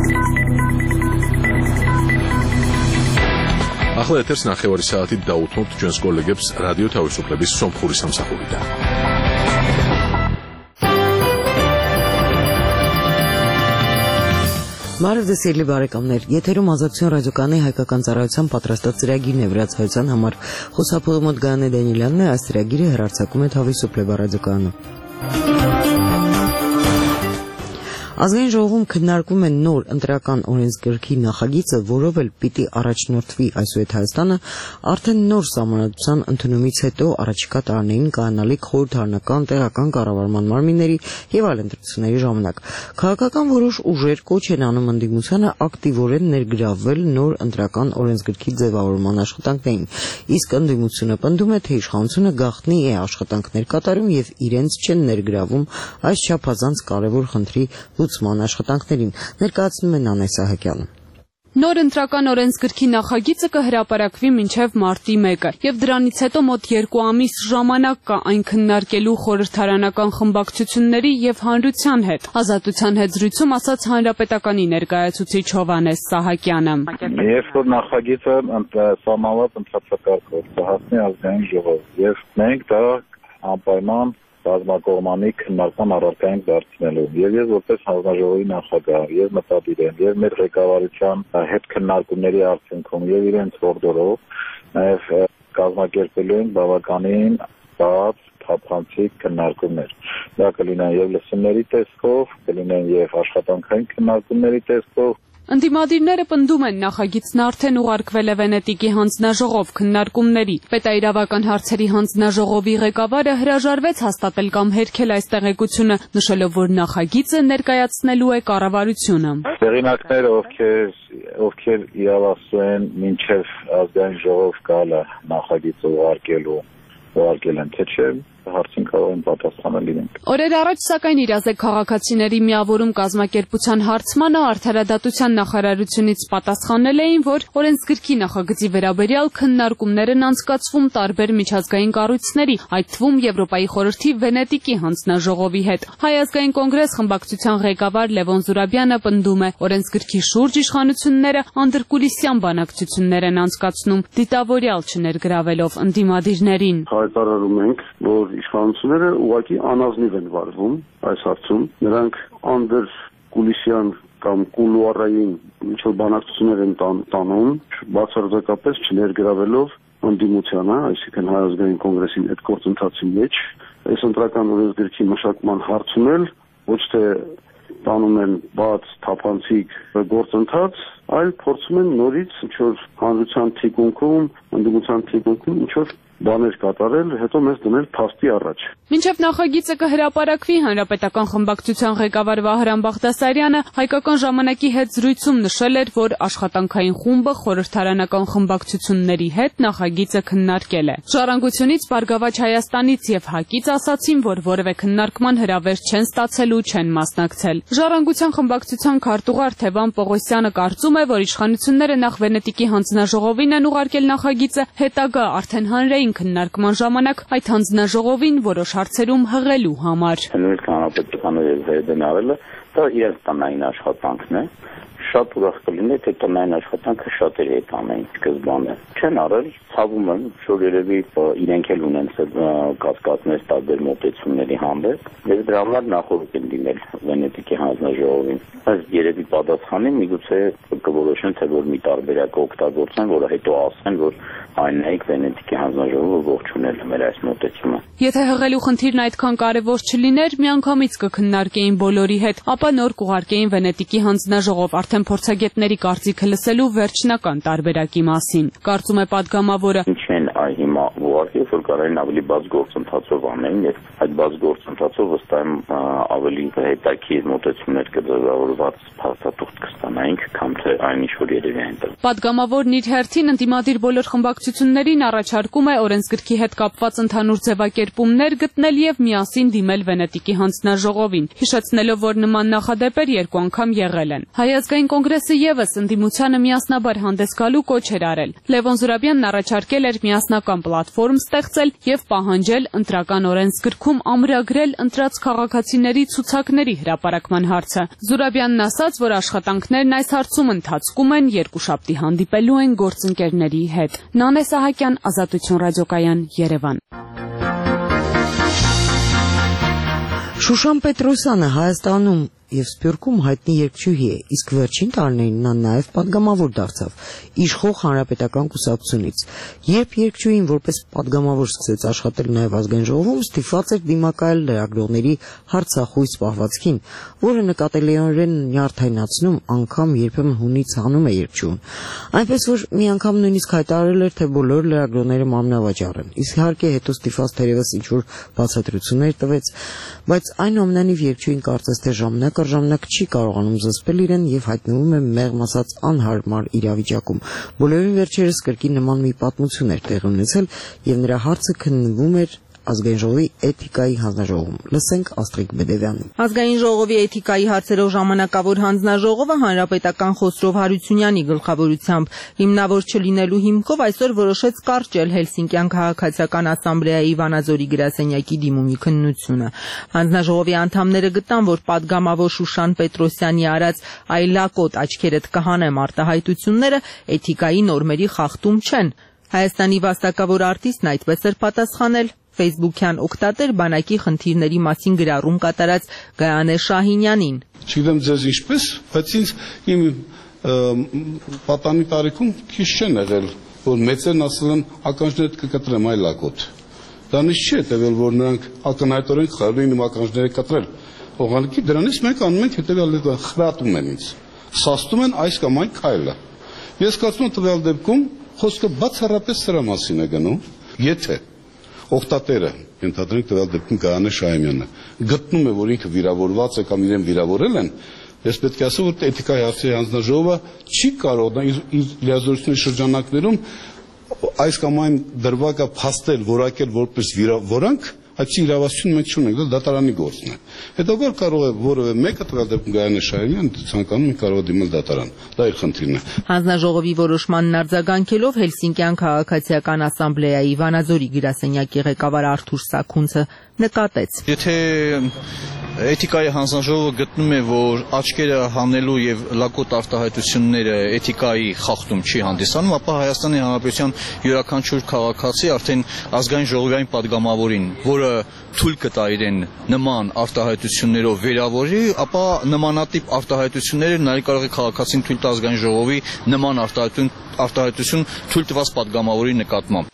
ახლა ეთერს ნახევარი საათით დაუთმობთ ჩვენს კოლეგებს რადიო თავისუფლების სომხური სამსახურიდან. Բարև սիրելի բարեկամներ, եթերում Ազատություն ռադիոկայանի հայկական ծառայության պատրաստած ծրագիրն է վրացայության համար խոսափողի մոտ Գայանե Դանիելյանն է, այս ծրագիրը հեռարձակում է Თავისუფლება ռադիոկայանը։ Ազգային ժողովում քննարկում են նոր ընտրական օրենսգրքի նախագիծը, որով էլ պիտի առաջնորդվի այսուհետ Հայաստանը արդեն նոր սահմանադրության ընդունումից հետո առաջիկա տարիներին կայանալիք խորհրդարանական, տեղական կառավարման մարմինների եւ այլ ընտրությունների ժամանակ։ Քաղաքական որոշ ուժեր կոչ են անում ընդդիմությանը ակտիվորեն ներգրավվել նոր ընտրական օրենսգրքի ձևավորման աշխատանքներին, իսկ ընդդիմությունը պնդում է, թե իշխանությունը գաղտնի է աշխատանքներ կատարում եւ իրենց չեն ներգրավում այս չափազանց կարեւոր խնդրի լուծման աշխատանքներին, ներկայացնում են Անե Սահակյանը։ Նոր ընտրական օրենսգրքի նախագիծը կհրապարակվի մինչև մարտի 1-ը եւ դրանից հետո մոտ 2 ամիս ժամանակ կա այն քննարկելու խորհրդարանական խմբակցությունների եւ հանրության հետ։ Ազատության հետ զրույցում ասաց հանրապետականի ներկայացուցիչ Հովհաննես Սահակյանը։ Երբ որ նախագիծը սահմանված ընտրացակարգով կհասնի ազգային ժողով եւ մենք դա անպայման բազմակողմանի քննարկման առարկային դարձնելու եւ ես որպես հանձնաժողովի նախագահ եւ մտադիր եմ եւ մեր ղեկավարության հետ քննարկումների արդյունքում եւ իրենց հորդորով նաեւ կազմակերպելու ենք բավականին բաց թափանցիկ քննարկումներ։ Դա կլինեն եւ լսումների տեսքով, կլինեն եւ աշխատանքային քննարկումների տեսքով։ Ընդդիմադիրները պնդում են նախագիծն արդեն ուղարկվել է Վենետիկի հանձնաժողով քննարկումների։ Պետաիրավական հարցերի հանձնաժողովի ղեկավարը հրաժարվեց հաստատել կամ հերքել այս տեղեկությունը, նշելով, որ նախագիծը ներկայացնելու է կառավարությունը։ Տեղինակները, ովքեր իրավասու են մինչև ազգային ժողով գալը նախագիծը ուղարկել են, թե չէ, հարցին կարող են պատասխանել իրենք։ Օրեր առաջ սակայն իրազեկ քաղաքացիների միավորում կազմակերպության հարցմանը արդարադատության նախարարությունից պատասխանել էին, որ օրենսգրքի նախագծի վերաբերյալ քննարկումներ են անցկացվում տարբեր միջազգային կառույցների, այդ թվում Եվրոպայի խորհրդի Վենետիկի հանձնաժողովի հետ։ Հայ ազգային կոնգրես խմբակցության ղեկավար Լևոն Զուրաբյանը պնդում է, օրենսգրքի շուրջ իշխանությունները անդրկուլիսյան բանակցություններ են անցկացնում, դիտավորյալ չներգրավելով ընդդիմադիրներին։ Հայտարարում ենք, որ իշխանությունները ուղղակի անազնիվ են վարվում այս հարցում, նրանք անդրկուլիսյան կամ կուլուարային ինչ-որ բանակցություններ են տանում, բացարձակապես չներգրավելով ընդդիմությանը, այսինքն Հայ ազգային կոնգրեսին այդ գործընթացի մեջ, այս ընտրական օրենսգրքի մշակման հարցում էլ ոչ թե տանում են բաց թափանցիկ գործընթաց, այլ փորձում են նորից ինչ-որ հանրության թիկունքում, ընդդիմության թիկունքում ինչ-որ բաներ կատարել, հետո մեզ դնել փաստի առաջ։ Մինչև նախագիծը կհրապարակվի, հանրապետական խմբակցության ղեկավար Վահրամ Բաղդասարյանը հայկական ժամանակի հետ զրույցում նշել էր, որ աշխատանքային խումբը խորհրդարանական խմբակցությունների հետ նախագիծը քննարկել է։ Ժառանգությունից, Բարգավաճ Հայաստանից եւ ՀԱԿ-ից ասացին, որ որևէ քննարկման հրավեր չեն ստացել ու չեն մասնակցել։ Ժառանգության խմբակցության քարտուղար Թևան Պողոսյանը կարծում է, որ իշխանությունները նախ Վենետիկի հանձնաժողովին են ուղարկել նախագիծը, հետագա արդեն հանրային քննարկման ժամանակ այդ հանձնաժողովին որոշ հարցերում հղելու համար։ Նույնիսկ հանրապետականը վերդենարելը դա իրենց տնային աշխատանքն է։ Շատ ուրախ կլինի, թե տնային աշխատանքը շատերի հետ անեն սկզբանը։ Չեն արել, ցավում եմ, որ երևի իրենք էլ ունեն կասկածներ տարբեր մոտեցումների հանդեպ, եւ դրա համար նախորդ են դիմել Վենետիկի հանձնաժողովին։ Բայց երևի պատասխանի միգուցե կորոշեն, թե որ մի տարբերակ օգտագործեն, որը հետո ասեն, որ այնայք Վենետիկի հանձնաժողովը ողջունել է մեր այս մոտեցումը։ Եթե հղելու խնդիրն այդքան կարևոր չլիներ, միանգամից կքննարկեին բոլորի հետ, ապա նոր կուղարկեին Վենետիկի հանձնաժողով արդեն փորձագետների կարծիքը լսելու վերջնական տարբերակի մասին։ Կարծում է падգամավորը։ Ինչեն հիմա ուղարկել, որ կարային ավելի բաց գործընթացով անեն եւ այդ բաց գործընթացով վստահ եմ ավելի հետաքրքիր մոտեցումներ կձևավորված փաստաթուղթ կստանայինք, քան թե այն ինչ որ երևի այնտեղ։ Падգամավորն իր հերթին ընդդիմադիր բոլոր խմբակցություններին առաջարկում է օրենսգրքի հետ կապված ընդհանուր ձևակերպումներ գտնել եւ միասին դիմել Վենետիկի հանձնաժողովին, հիշեցնելով, որ նման նախադեպեր 2 անգամ եղել են։ Հայ ազգային կոնգրեսը եւս ընդդիմությանը միասնաբար հանդես գալու կոչ էր արել։ Լևոն Զուրաբյանն առաջարկել էր միասնական պլատֆորմ ստեղծել եւ պահանջել ընտրական օրենսգրքում ամրագրել ընտրած քաղաքացիների ցուցակների հրապարակման հարցը։ Զուրաբյանն ասաց, որ աշխատանքներն Իշխանություններն այս հարցում ընթացքում են, երկուշաբթի հանդիպելու են գործընկերների հետ։ Նանե Սահակյան, Ազատություն ռադիոկայան, Երևան։ Շուշան Պետրոսյանը Հայաստանում եւ Սփյուռքում հայտնի երգչուհի է, իսկ վերջին տարիներին նա նաեւ պատգամավոր դարձավ իշխող հանրապետական կուսակցությունից։ Երբ երգչուհին որպես պատգամավոր սկսեց աշխատել նաեւ ազգային ժողովում, ստիպված էր դիմակայել լրագրողների հարցախույս պահվածքին, որը նկատելիորեն նյարդայնացնում, անգամ երբեմն հունից հանում է երգչուհուն։ Այնպես որ մի անգամ նույնիսկ հայտարարել էր, թե բոլոր լրագրողները մամնավաճառ են։ Իսկ իհարկե հետո ստիպված թերևս ինչ-որ բացատրություններ տվեց, բայց այնուամենայնիվ երգչուհին կարծես թե ժամանակ չի կարողանում զսպել իրեն եւ հայտնվում է մեղմ ասած անհարմար իրավիճակում։ Բոլորին վերջերս կրկին նման մի պատմություն էր տեղի ունեցել եւ նրա հարցը քննվում էր Ազգային ժողովի էթիկայի հանձնաժողովում։ Լսենք Աստրիկ Բեդևյանին։ Ազգային ժողովի էթիկայի հարցերով ժամանակավոր հանձնաժողովը հանրապետական Խոսրով Հարությունյանի գլխավորությամբ հիմնավոր չլինելու հիմքով այսօր որոշեց կարճել Հելսինկյան քաղաքացիական ասամբլեայի Վանաձորի գրասենյակի դիմումի քննությունը։ Հանձնաժողովի անդամները գտան, որ պատգամավոր Շուշան Պետրոսյանի արած այլակոտ աչքերդ կհանեմ արտահայտությունները էթիկայի նորմերի խախտում չեն։ Հայաստանի վաստակավոր արտիստն այդպես էր պատասխանել Facebook-յան օգտատեր բանակի խնդիրների մասին գրառում կատարած Գայանե Շահինյանին։ Չգիտեմ ձեզ ինչպես, բայց ինձ իմ պատանի տարիքում քիչ չեն եղել, որ մեծերն ասել են ականջներդ կկտրեմ այլակոտ։ Դա նիշ չի հետևել, որ նրանք ակնհայտորեն խարույն իմ ականջները կտրել։ Ուղղակի դրանից մենք անում ենք հետևյալ խրատում են ինձ։ Սաստում են այս կամ այն քայլը։ Ես կարծում եմ տվյալ դեպքում խոսքը բացառապես սրա մասին է գնում, եթե օգտատերը, ենթադրենք տվյալ դեպքում Գայանե Շահինյանը, գտնում է, որ ինքը վիրավորված է կամ իրեն վիրավորել են, ես պետք է ասեմ, որ էթիկայի հարցերի հանձնաժողովը չի կարող իր լիազորությունների շրջանակներում այս կամ այն դրվագը փաստել, որակել որպես վիրանք, այդ իրավասությունը մենք չունենք, դա դատարանի գործն է։ Հետո որ կարող է որևէ մեկը տվյալ դեպքում Գայանե Շահինյանը ցանկանում է կարող է դիմել դատարան։ Դա իր խնդիրն է։ Հանձնաժողովի որոշմանն արձագանքելով Հելսինկյան քաղաքացիական ասամբլեայի Վանաձորի գրասենյակի ղեկավար Արթուր Սաքունցը նկատեց. Եթե էթիկայի հանձնաժողովը գտնում է, որ աչքերը հանելու եւ լակոտ արտահայտությունները էթիկայի խախտում չի հանդիսանում, ապա Հայաստանի Հանրապետության յուրաքանչյուր քաղաքացի արդեն ազգային ժողովի այն падգամավորին, որը թույլ կտա իրեն նման արտահայտություններով վերավորի, ապա նմանատիպ արտահայտությունները նաև կարող է քաղաքացին թույլ տա ազգային ժողովի նման արտահայտություն թույլ տված падգամավորի նկատմամբ։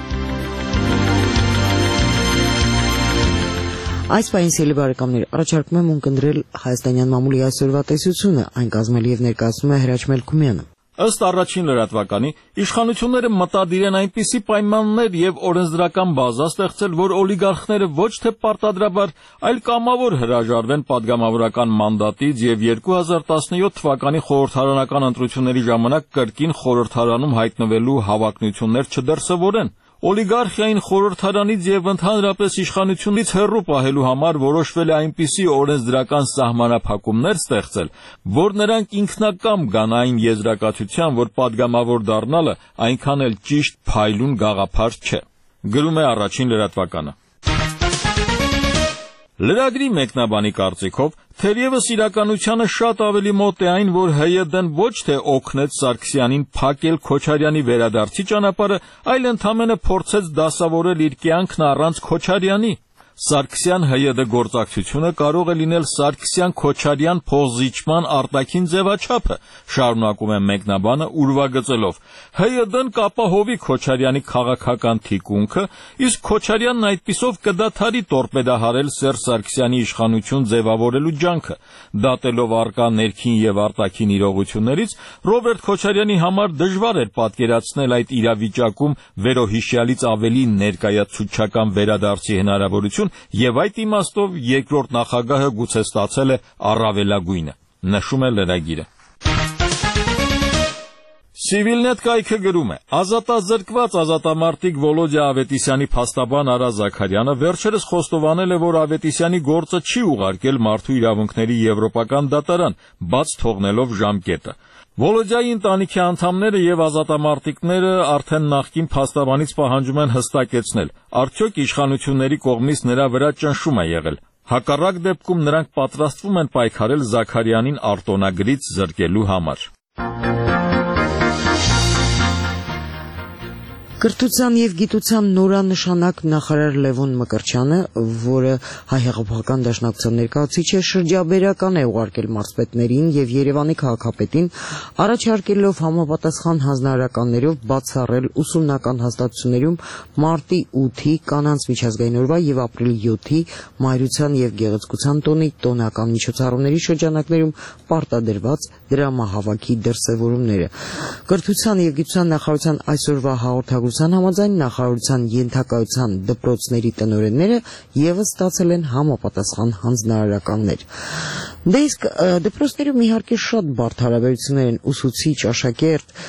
Այս պահին սիրելի բարեկամներ, առաջարկում եմ ունկնդրել հայաստանյան մամուլի այսօրվա տեսությունը, այն կազմել եւ ներկայացնում է Հրաչ Մելքումյանը։ Ըստ առաջին լրատվականի, իշխանությունները մտադիր են այնպիսի պայմաններ եւ օրենսդրական բազա ստեղծել, որ օլիգարխները ոչ թե պարտադրաբար, այլ կամավոր հրաժարվեն падգամավորական մանդատից եւ 2017 թվականի խորհրդարանական ընտրությունների ժամանակ կրկին խորհրդարանում հայտնվելու հավակնություններ չդրսևորեն։ Օլիգարխիային խորհրդարանից եւ ընդհանրապես իշխանությունից հեռու պահելու համար որոշվել է այնպիսի օրենսդրական սահմանափակումներ ստեղծել, որ նրանք ինքնակամ գան այն եզրակացության, որ падգամավոր դառնալը այնքան էլ ճիշտ փայլուն գաղափար չէ։ Գրում է առաջին լրատվականը։ Լրագրի մեկնաբանի կարծիքով, թերևս իրականությանը շատ ավելի մոտ է այն, որ ՀՅԴ-ն ոչ թե օգնեց Սարգսյանին փակել Քոչարյանի վերադարձի ճանապարհը, այլ ընդամենը փորձեց դասավորել իր կյանքն առանց Քոչարյանի։ Սարգսյան-ՀՅԴ գործակցությունը կարող է լինել Սարգսյան-Քոչարյան փոխզիջման արտաքին ձևաչափը, շարունակում է մեկնաբանը ուրվագծելով։ ՀՅԴ-ն կապահովի Քոչարյանի քաղաքական թիկունքը, իսկ Քոչարյանն այդպիսով կդադարի տորպեդահարել Սերժ Սարգսյանի իշխանություն ձևավորելու ջանքը։ Դատելով առկա ներքին եւ արտաքին իրողություններից, Ռոբերտ Քոչարյանի համար դժվար էր պատկերացնել այդ իրավիճակում վերոհիշյալից ավելի ներկայացուցչական վերադարձի հնարավորություն եւ այդ իմաստով երկրորդ նախագահը գուցե ստացել է առավելագույնը, նշում է լրագիրը։ Civilnet կայքը գրում է. ազատազրկված ազատամարտիկ Վոլոդյա Ավետիսյանի փաստաբան Արա Զաքարյանը վերջերս խոստովանել է, որ Ավետիսյանի գործը չի ուղարկել Մարդու իրավունքների եվրոպական դատարան, բաց թողնելով ժամկետը։ Վոլոդյայի ընտանիքի անդամները եւ ազատամարտիկները արդեն նախկին փաստաբանից պահանջում են հստակեցնել, արդյոք իշխանությունների կողմից նրա վրա ճնշում է եղել։ Հակառակ դեպքում նրանք պատրաստվում են պայքարել Զաքարյանին արտոնագրից զրկելու համար։ Կրթության եւ գիտության նորանշանակ նախարար Լևոն Մկրտչյանը, որը Հայ հեղափոխական դաշնակցության ներկայացուցիչ է, շրջաբերական է ուղարկել մարզպետներին եւ Երևանի քաղաքապետին, առաջարկելով համապատասխան հանձնարարականներով բացառել ուսումնական հաստատություններում մարտի 8-ի կանանց միջազգային օրվա եւ ապրիլի 7-ի մայրության եւ գեղեցկության տոնի տոնական միջոցառումների շրջանակներում պարտադրված դրամահավաքի դրսևորումները։ Կրթության եւ գիտության նախարարության այսօրվա հաղորդագրության համաձայն նախարարության ենթակայության դպրոցների տնօրենները եւս ստացել են համապատասխան հանձնարարականներ։ Դե իսկ դպրոցներում իհարկե շատ բարդ հարաբերություններ են ուսուցիչ, աշակերտ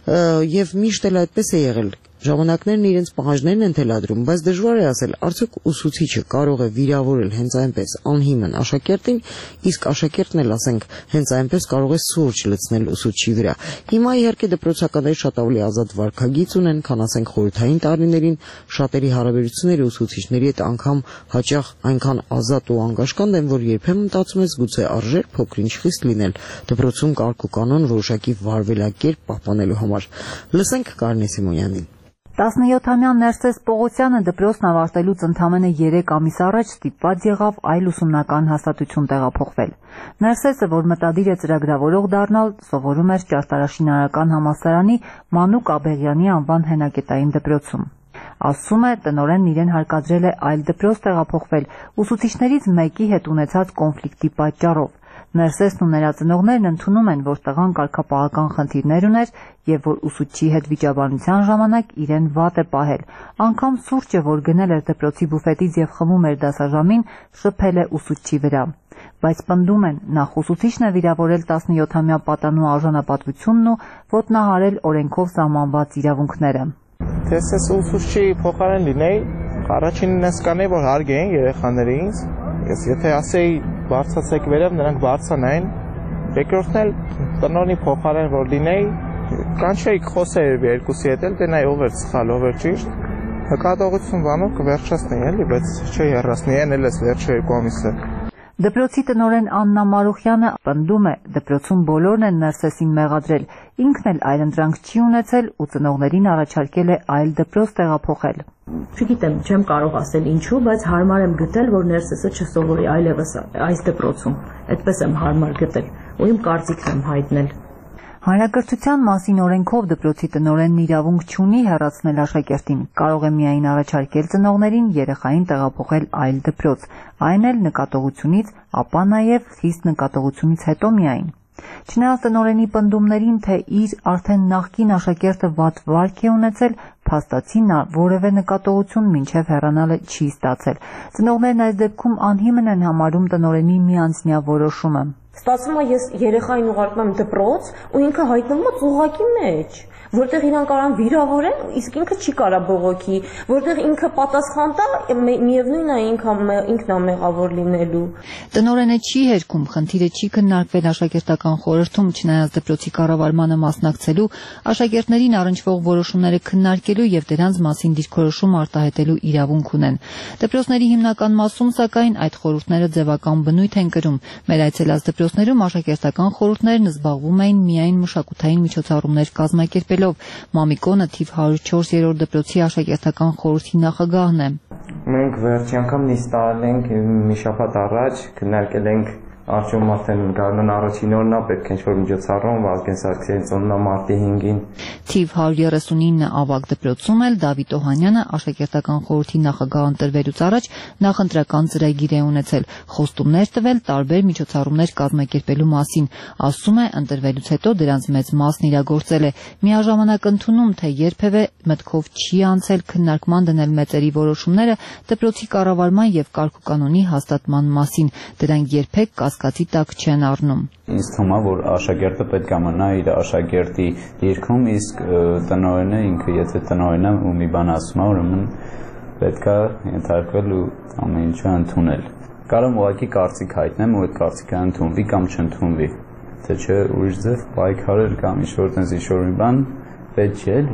եւ միշտ էլ այդպես է եղել։ Ժամանակներն իրենց պահանջներն են թելադրում, բայց դժվար է ասել, արդյոք ուսուցիչը կարող է վիրավորել հենց այնպես անհիմն աշակերտին, իսկ աշակերտն էլ, ասենք, հենց այնպես կարող է սուրճ լցնել ուսուցչի վրա։ Հիմա իհարկե դպրոցականները շատ ավելի ազատ վարքագիծ ունեն, քան ասենք խորհրդային տարիներին, շատերի հարաբերությունները ուսուցիչների հետ անգամ հաճախ այնքան ազատ ու անկաշկանդ են, որ երբեմն մտածում ես գուցե արժեր փոքրինչ խիստ լինել դպրոցում կարգ ու կանոն որոշակի վարվելակերպ պահպանելու համար։ Լսենք Կարինե Սիմոնյանին։ 17-ամյա Ներսես Պողոսյանը դպրոցն ավարտելուց ընդամենը 3 ամիս առաջ ստիպված եղավ այլ ուսումնական հաստատություն տեղափոխվել։ Ներսեսը, որ մտադիր է ծրագրավորող դառնալ, սովորում էր Ճարտարաշինարարական համալսարանի Մանուկ Աբեղյանի անվան հենակետային դպրոցում։ Ասում է, տնօրենն իրեն հարկադրել է այլ դպրոց տեղափոխվել ուսուցիչներից մեկի հետ ունեցած կոնֆլիկտի պատճառով։ Ներսեսն ու նրա ծնողներն ընդունում են, որ տղան կարգապահական խնդիրներ ուներ եւ որ ուսուցչի հետ վիճաբանության ժամանակ իրեն վատ է պահել։ Անգամ սուրճը, որ գնել էր դպրոցի բուֆետից եւ խմում էր դասաժամին, շփել է ուսուցչի վրա։ Բայց պնդում են, նախ ուսուցիչն է վիրավորել 17-ամյա պատանու արժանապատվությունն ու ոտնահարել օրենքով սահմանված իրավունքները։ Ես ես ուսուցչի փոխարեն լինեի, առաջինն ես կանեի, որ հարգեին երեխաներին, ես եթե ասեի բարձացեք վերև, նրանք բարձանային, երկրորդն էլ տնօրենի փոխարեն որ լինեի, կանչեի խոսեի երկուսի հետ էլ, դե նայ ով էր սխալ, ով էր ճիշտ, հկատողություն բանով կվերջացնեի էլի, բայց չէի հեռացնի, են էլ ես վերջը 2 ամիսը։ Դպրոցի տնօրեն Աննա Մարուխյանը պնդում է, դպրոցում բոլորն են Ներսեսին մեղադրել, ինքն էլ այլընտրանք չի ունեցել ու ծնողներին առաջարկել է այլ դպրոց տեղափոխել։ Չգիտեմ, չեմ կարող ասել ինչու, բայց հարմար եմ գտել, որ Ներսեսը չսովորի այլևս այս դպրոցում։ Այդպես եմ հարմար գտել ու իմ կարծիքն եմ հայտնել։ Հանրակրթության մասին օրենքով դպրոցի տնօրենն իրավունք չունի հեռացնել աշակերտին, կարող է միայն առաջարկել ծնողներին երեխային տեղափոխել այլ դպրոց, այն էլ նկատողությունից, ապա նաև խիստ նկատողությունից հետո միայն։ Չնայած տնօրենի պնդումներին, թե իր արդեն նախկին աշակերտը վատ վարք է ունեցել, փաստացի նա որևէ նկատողություն մինչև հեռանալը չի ստացել։ Ծնողներն այս դեպքում անհիմն են համարում տնօրենի միանձնյա որոշումը։ Ստացվում է ես երեխային ուղարկում եմ դպրոց ու ինքը հայտնվում է ծուղակի մեջ, որտեղ իրան կարան վիրավորեն, իսկ ինքը չի կարա բողոքի, որտեղ ինքը պատասխան տա, միևնույն է ինքն է մեղավոր լինելու։ Տնօրենը չի հերքում, խնդիրը չի քննարկվել աշակերտական խորհրդում, չնայած դպրոցի կառավարմանը մասնակցելու, աշակերտներին առնչվող որոշումները քննարկելու եւ դրանց մասին դիրքորոշում արտահայտելու իրավունք ունեն։ Դպրոցների հիմնական մասում, սակայն, այդ խորհուրդները ձևական բնույթ են կրում։ Մեր այցելած դպրոցներում աշակերտական խորհուրդներն զբաղվում էին միայն մշակութային միջոցառումներ կազմակերպելով։ Մամիկոնը թիվ 104-րդ դպրոցի աշակերտական խորհրդի նախագահն է։ Մենք վերջի անգամ նիստ արել ենք մի շաբաթ առաջ, քննարկել ենք Արժում արդեն գարնան առաջին օրն է, պետք է ինչ-որ միջոցառում, Վազգեն Սարգսյանի ծնունդն է մարտի 5-ին։ Թիվ 139 ավագ դպրոցում էլ Դավիթ Օհանյանը աշակերտական խորհրդի նախագահ ընտրվելուց առաջ նախընտրական ծրագիր է ունեցել, խոստումներ տվել տարբեր միջոցառումներ կազմակերպելու մասին, ասում է ընտրվելուց հետո դրանց մեծ մասն իրագործել է, միաժամանակ ընդունում, թե երբևէ մտքով չի անցել քննարկման դնել մեծերի որոշումները դպրոցի կառավարման եւ կարգուկանոնի հաստատման մասին, դրանք երբեք կասկածի տակ չեն առնում։ Ինձ թվում է, որ աշակերտը պետք է մնա իր աշակերտի դիրքում, իսկ տնօրենը ինքը եթե տնօրենը ու մի բան ասում է, ուրեմն պետք է ենթարկվել ու ամեն ինչը ընդունել։ Կարող ուղղակի կարծիք հայտնեմ ու այդ կարծիքը ընդունվի կամ չընդունվի, թե չէ ուրիշ ձև պայքարել կամ ինչ-որ տենց ինչ-որ մի բան պետք չէ էլի։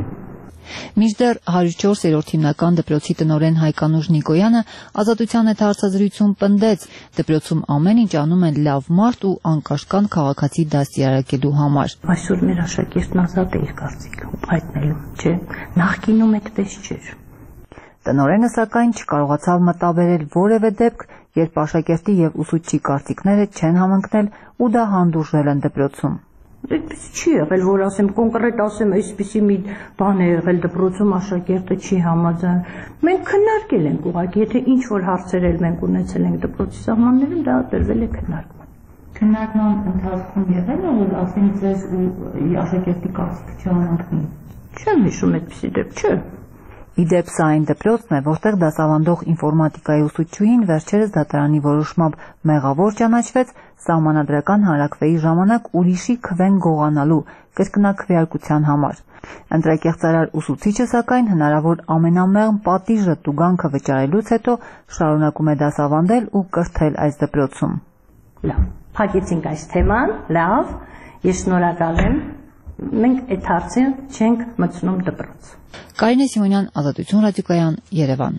Մինչդեռ 104-րդ հիմնական դպրոցի տնօրեն Հայկանուշ Նիկոյանը Ազատության հետ հարցազրույցում պնդեց, դպրոցում ամեն ինչ անում են լավ մարդ ու անկաշկան քաղաքացի դաստիարակելու համար։ Այսօր մեր աշակերտն ազատ է իր կարծիքը հայտնելու, չէ՞։ Նախկինում այդպես չէր։ Տնօրենը սակայն չկարողացավ մտաբերել որևէ դեպք, երբ աշակերտի եւ ուսուցչի կարծիքները չեն համընկնել ու դա հանդուրժել են դպրոցում։ Այդպես չի եղել, որ ասեմ կոնկրետ ասեմ, այսպեսի մի բան է եղել դպրոցում աշակերտը չի համաձայն։ Մենք քննարկել ենք ուղղակի, եթե ինչ որ հարցեր էլ մենք ունեցել ենք դպրոցի սահմաններում, դա տրվել է քննարկման։ Քննարկման ընթացքում եղել է, որ ասեմ ձեզ ու աշակերտի կարծիքը չհամընկնի։ Չեմ հիշում այդպեսի դեպք, չէ։ Իդեպ սա այն դպրոցն է, որտեղ դասավանդող ինֆորմատիկայի ուսուցչուհին վերջերս դատարանի որոշմամբ մեղավոր ճանաչվեց սահմանադրական հանրաքվեի ժամանակ ուրիշի քվեն գողանալու կրկնակվեարկության համար։ Ընտրակեղծարար ուսուցիչը սակայն հնարավոր ամենամեղմ պատիժը տուգանքը վճարելուց հետո շարունակում է դասավանդել ու կրթել այս դպրոցում։ Լավ, փակեցինք այս թեման, լավ, ես շնորհակալ եմ։ Մենք այդ հարցը չենք մտցնում դպրոց։ Կարինե Սիմոնյան, Ազատություն ռադիոկայան, Երևան։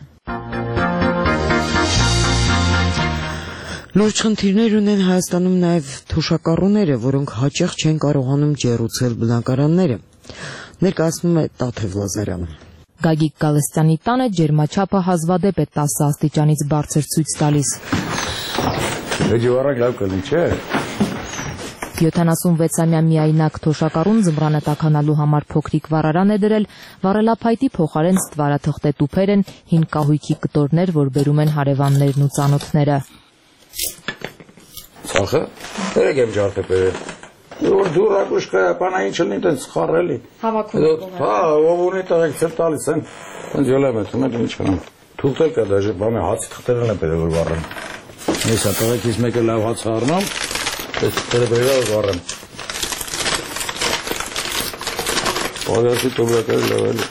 Լուրջ խնդիրներ ունեն Հայաստանում նաև թոշակառուները, որոնք հաճախ չեն կարողանում ջեռուցել բնակարանները։ Ներկայացնում է Տաթև Լազարյանը։ Գագիկ Գալստյանի տանը ջերմաչափը հազվադեպ է 10 աստիճանից բարձր ցույց տալիս։ Լավ կլինի, չէ՞։ 76-ամյա միայնակ թոշակառուն ձմռանը տաքանալու համար փոքրիկ վառարան է դրել, վառելափայտի փոխարեն ստվարաթղթե տուփեր են, հին կահույքի կտորներ, որ բերում են հարևաններն ու ծանոթները։ Ցախը, երեք եմ ջարդեպերը։ Որ դուր ակուշկա պանային չլինի տենց խառելի։ Հավաքում։ Հա, ով ունի տղեկ ցել տալիս են։ Տենց յոլեմ է, թվում է ինչ կնամ։ Թուղթել կա դաժե, բամե հացի թղթերն են բերել որ վառեն։ Ես հա տղեկից մեկը լավ հաց առնում, այս թղթերը բերել վառեմ։ Պարյասի տոբրակերը լավ էլի։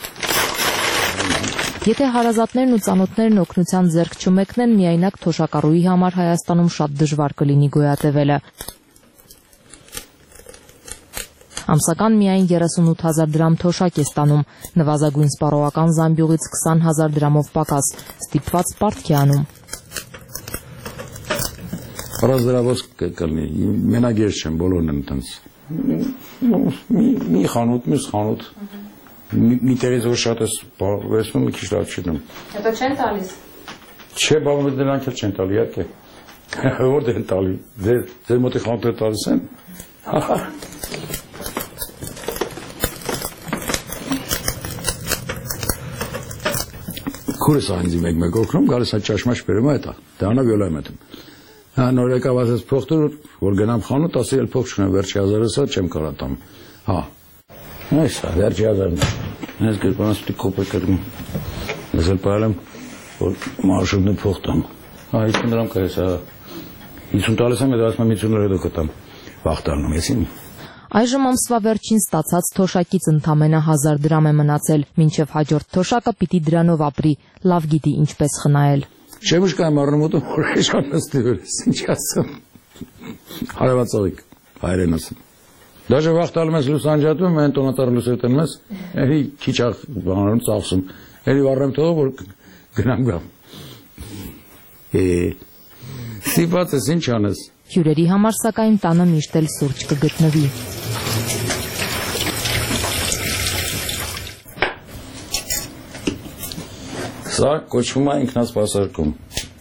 Եթե հարազատներն ու ծանոթներն օգնության ձեռք չմեկնեն, միայնակ թոշակառուի համար Հայաստանում շատ դժվար կլինի գոյատևելը։ Ամսական միայն 38,000 դրամ թոշակ է ստանում, նվազագույն սպառողական զամբյուղից 20,000 դրամով պակաս, ստիպված պարտք է անում։ Առանց դրավոց կլինի, մենակ ես չեմ, բոլորն են տենց։ Մի խանութ, մյուս խանութ, մի տեղից որ շատ ես վերցնում, մի քիչ լավ չինում։ Հետո չեն տալիս։ Չէ, բավական դրանք էլ չեն տալի, իհարկե։ Որտեղ են տալի, ձեր մոտի խանութները տալիս են։ Քուրս այնձի մեկ օգնում, գալիս է ճաշմաշ բերում է դա, դրանով յոլա եմ հետում։ Հա նոր եկավ ասես փող տուր, որ գնամ խանութ, ասի էլ փող չունեմ, վերջի 1000-ը չեմ կարող տամ։ Հա։ Այս է, վերջի 1000-ը։ Ես գրպանս պիտի կոպեկ կրում։ Ես էլ պահել եմ, որ մարշրուտն փող տամ։ Հա, 50 դրամ կա ես, 50 տալիս եմ, հետո ասում եմ 50 հետո կտամ։ Վաղ տալնում ես իմ։ Այժմ ամսվա վերջին ստացած թոշակից ընդամենը 1000 դրամ է մնացել, մինչև հաջորդ թոշակը պիտի դրանով ապրի, լավ գիտի ինչպես խնայել։ Շեմուշկայում առնում ուտում, որ հեշանստի վերես, ինչ ասում։ Հարևացողիկ, հայրեն ասում։ Դաժե վաղ տալում ես լուսանջատում, են տոնատարը լուսետեն ես, էրի քիչ բանարում ծախսում, էրի վառեմ թողով, որ գնամ գամ։ Սիպած ես, ինչ անես։ Հյուրերի համար սակայն տանը միշտ էլ սուրճ կգտնվի։ Սա կոչվում է ինքնասպասարկում։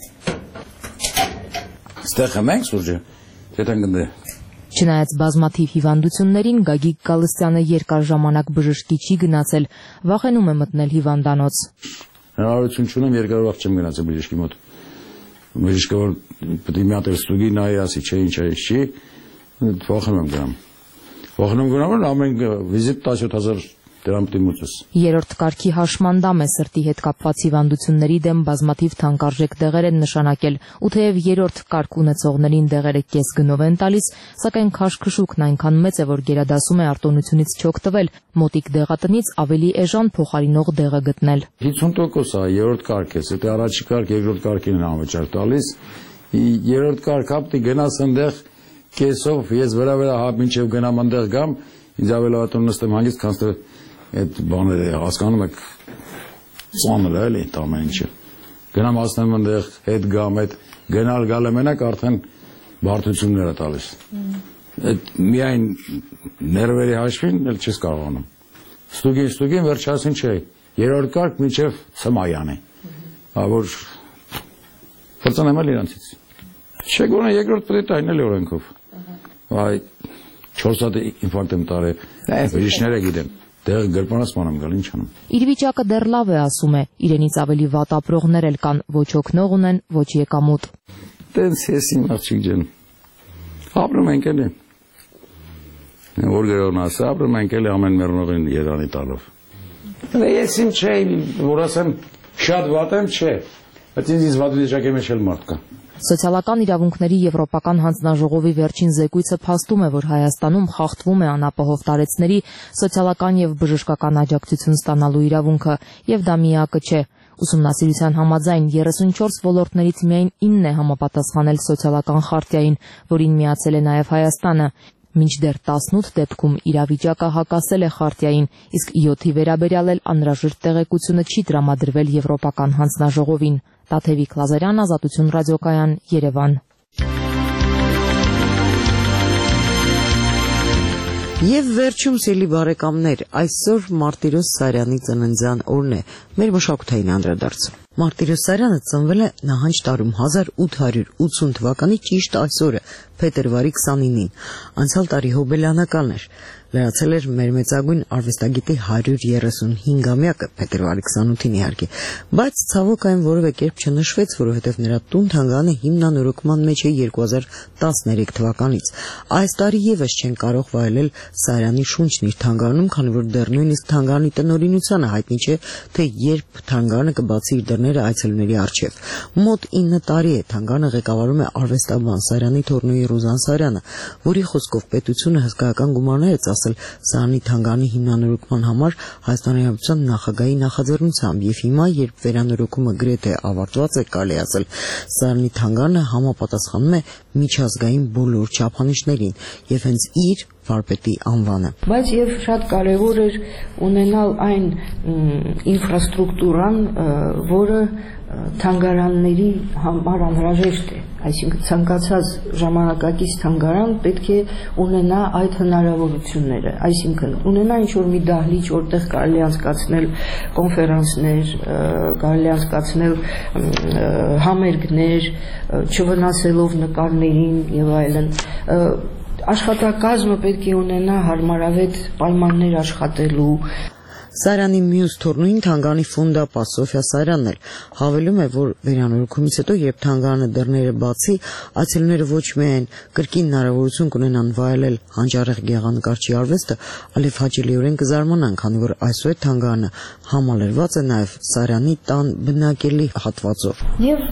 Ստեղ ենք սուրճը, դետան գնդե։ Չնայած բազմաթիվ հիվանդություններին, Գագիկ Գալստյանը երկար ժամանակ բժշկի չի գնացել, վախենում է մտնել հիվանդանոց։ Հնարավորություն չունեմ, երկար վաղ չեմ գնացել բժշկի մոտ։ Բժիշկը որ պետք է մի հատ ստուգի նայի, ասի չէ, ինչ է, չի, վախենում եմ գնամ։ Վախենում գնամ, ամեն վիզիտ 17000 դրամ դիմուծս։ Երրորդ կարգի հաշմանդամ է սրտի հետ կապված հիվանդությունների դեմ բազմաթիվ թանկարժեք դեղեր են նշանակել, ու թեև երրորդ կարգ ունեցողներին դեղերը կես գնով են տալիս, սակայն քաշքշուկն այնքան մեծ է, որ գերադասում է արտոնությունից չօգտվել, մոտիկ դեղատնից ավելի էժան փոխարինող դեղը գտնել։ 50% է երրորդ կարգ է, դա առաջի կարգ, երկրորդ կարգին են անվճար տալիս։ Երրորդ կարգ ապտի գնաս այնտեղ կեսով, ես վրա հա մինչև գնամ այնտեղ գամ, ինձ ավելի ատոն նստեմ հանգիստ, քան այդ բաները հասկանում եք ծանր է էլի ամեն ինչը։ Գնամ ասեմ այնտեղ հետ գամ, այդ գնալ գալը մենակ արդեն բարդություններ է տալիս։ Այդ միայն ներվերի հաշվին էլ չես կարողանում։ Ստուգին վերջացին չէ։ Երրորդ կարգ մինչև Ցմայանի։ Որ Փրկնեմ էլ իրանցից։ Չէ, գոնե երկրորդ պետք է տայնել օրենքով։ Այ 4 հատ ինֆարկտ եմ տարել։ Բժիշկները գիտեն։ Դեռ գրպանացման եմ գալ, ինչ անեմ։ Իր վիճակը դեռ լավ է, ասում է։ Իրենից ավելի վատ ապրողներ էլ կան, ոչ օգնող ունեն, ոչ եկամուտ։ Տենց ես իմ աղջիկ ջան։ Ապրում ենք էլի։ Որ գրողն ասա, ապրում ենք էլի ամեն մեռնողին Երանի տալով։ Ես իմ չէ, որ ասեմ շատ վատ եմ, չէ։ Բայց ինձ վատ վիճակի մեջ էլ մարդ կա։ Սոցիալական իրավունքների Եվրոպական հանձնաժողովի վերջին զեկույցը փաստում է, որ Հայաստանում խախտվում է անապահով տարեցների սոցիալական եւ բժշկական աջակցություն ստանալու իրավունքը, եւ դա միակը չէ։ Ուսումնասիրության համաձայն 34 ոլորտներից միայն 9-ն է համապատասխանել սոցիալական խարտիային, որին միացել է նաեւ Հայաստանը։ Մինչդեռ 18 դեպքում իրավիճակը հակասել է խարտիային, իսկ 7-ի վերաբերյալ էլ անհրաժեշտ տեղեկությունը չի տրամադրվել Եվրոպական հանձնաժողովին։ Տաթևիկ Լազարյան, Ազատություն ռադիոկայան, Երևան։ Եվ վերջում սիրելի բարեկամներ, այսօր Մարտիրոս Սարյանի ծննդյան օրն է, մեր մշակութային անդրադարձը։ Մարտիրոս Սարյանը ծնվել է նահանջ տարում 1880 թվականի ճիշտ այսօրը, փետրվարի 29-ին, անցյալ տարի հոբելյանական էր, լրացել էր մեր մեծագույն արվեստագետի 135-ամյակը, փետրվարի 28-ին իհարկե, բայց ցավոք այն որևէ կերպ չնշվեց, որովհետև նրա տուն-թանգարանը հիմնանորոգման մեջ է 2013 թվականից։ Այս տարի եւս չեն կարող վայելել Սարյանի շունչն իր թանգարանում, քանի որ դեռ նույնիսկ թանգարանի տնօրինությանը հայտնի չէ, թե երբ թանգարանը կբացի իր դռները այցելուների առջև։ Մոտ 9 տարի է թանգարանը ղեկավարում է արվեստաբան Սարյանի թոռնուի Ռուզան Սարյանը, որի խոսքով պետությունը հսկայական գումարներ է ծախսել Սարյանի թանգարանի հիմնանորոգման համար Հայաստանի Հանրապետության նախագահի նախաձեռնությամբ, եւ հիմա, երբ վերանորոգումը գրեթե ավարտված է, կարելի ասել, Սարյանի թանգարանը համապատասխանում է միջազգային բոլոր չափանիշներին եւ հենց իր վարպետի անվանը։ Բայց եւ շատ կարեւոր էր ունենալ այն ինֆրաստրուկտուրան, որը թանգարանների համար անհրաժեշտ է, այսինքն ցանկացած ժամանակակից թանգարան պետք է ունենա այդ հնարավորությունները, այսինքն ունենա ինչ-որ մի դահլիճ, որտեղ կարելի անցկացնել կոնֆերանսներ, կարելի անցկացնել համերգներ, չվնասելով նկարներին եւ այլն։ Աշխատակազմը պետք է ունենա հարմարավետ պայմաններ աշխատելու։ Սարյանի մյուս թոռնուին թանգարանի ֆոնդապահ Սոֆիա Սարյանն էլ հավելում է, որ վերանորոգումից հետո, երբ թանգարանը դռները բացի, այցելուները ոչ միայն կրկին հնարավորություն կունենան վայելել հանճարեղ գեղանկարչի արվեստը, այլև հաճելիորեն կզարմանան, քանի որ այսօր թանգարանը համալրված է նաև Սարյանի տան բնակելի հատվածով։ Եվ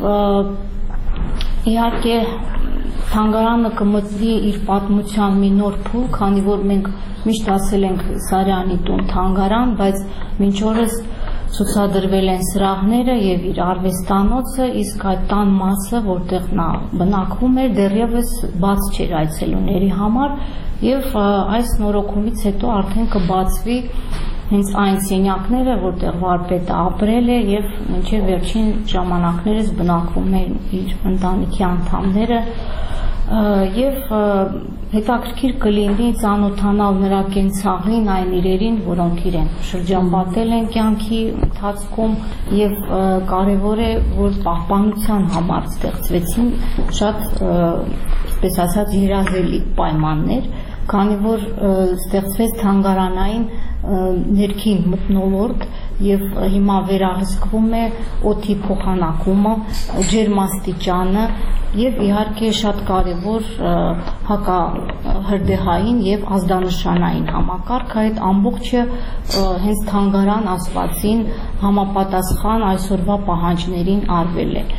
իհարկե թանգարանը կմտնի իր պատմության մի նոր փուլ, քանի որ մենք միշտ ասել ենք Սարյանի տուն թանգարան, բայց մինչ օրս ցուցադրվել են սրահները եւ իր արվեստանոցը, իսկ այդ տան մասը, որտեղ նա բնակվում էր, դեռևս բաց չէր այցելուների համար, եւ այս նորոգումից հետո արդեն կբացվի հենց այն սենյակները, որտեղ վարպետը ապրել է եւ մինչեւ վերջին ժամանակներս բնակվում են իր ընտանիքի անդամները, եւ հետաքրքիր կլինի ծանոթանալ նրա կենցաղին, այն իրերին, որոնք իրեն շրջապատել են կյանքի ընթացքում, եւ կարեւոր է, որ պահպանության համար ստեղծվեցին շատ, այսպես ասած, երազելի պայմաններ, քանի որ ստեղծվեց թանգարանային ներքին մթնոլորտ եւ հիմա վերահսկվում է օդի փոխանակումը, ջերմաստիճանը եւ իհարկե շատ կարեւոր հակահրդեհային եւ ազդանշանային համակարգ, այդ ամբողջը հենց թանգարան ասվածին համապատասխան այսօրվա պահանջներին արվել է։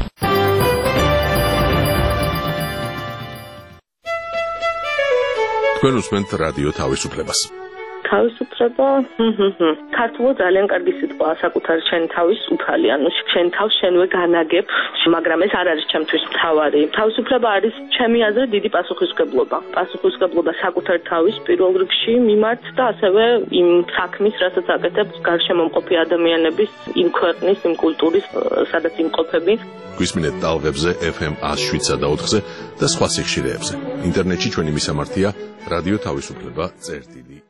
Თქვენ უსმენთ რადიო თავისუფლებას. თავისუფლება ქართულად ძალიან კარგი სიტყვაა საკუთარი შენი თავის უფალი ანუ შენ თავს შენვე განაგებ მაგრამ ეს არ არის ჩემთვის მთავარი თავისუფლება არის ჩემი აზრით დიდი პასუხისმგებლობა საკუთარი თავის პირველ რიგში მიმართ და ასევე იმ საქმის რასაც აკეთებს გარშემომყოფი ადამიანების იმ ქვეყნის იმ კულტურის სადაც იმყოფები გვისმინეთ ტალღებზე FM 107.4-ზე და სხვა სიხშირეებზე ინტერნეტში ჩვენი მისამართია რადიო თავისუფლება წერტილი